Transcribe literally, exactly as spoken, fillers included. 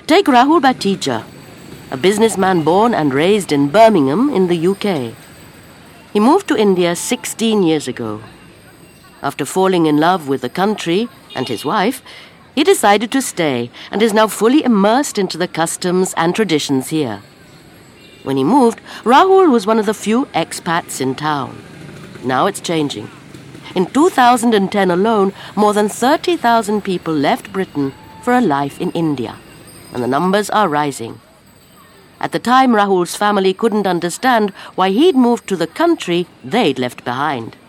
Take Rahul Batija, a businessman born and raised in Birmingham in the U K. He moved to India sixteen years ago. After falling in love with the country and his wife, he decided to stay and is now fully immersed into the customs and traditions here. When he moved, Rahul was one of the few expats in town. Now it's changing. In two thousand ten alone, more than thirty thousand people left Britain for a life in India, and the numbers are rising. At the time, Rahul's family couldn't understand why he'd moved to the country they'd left behind.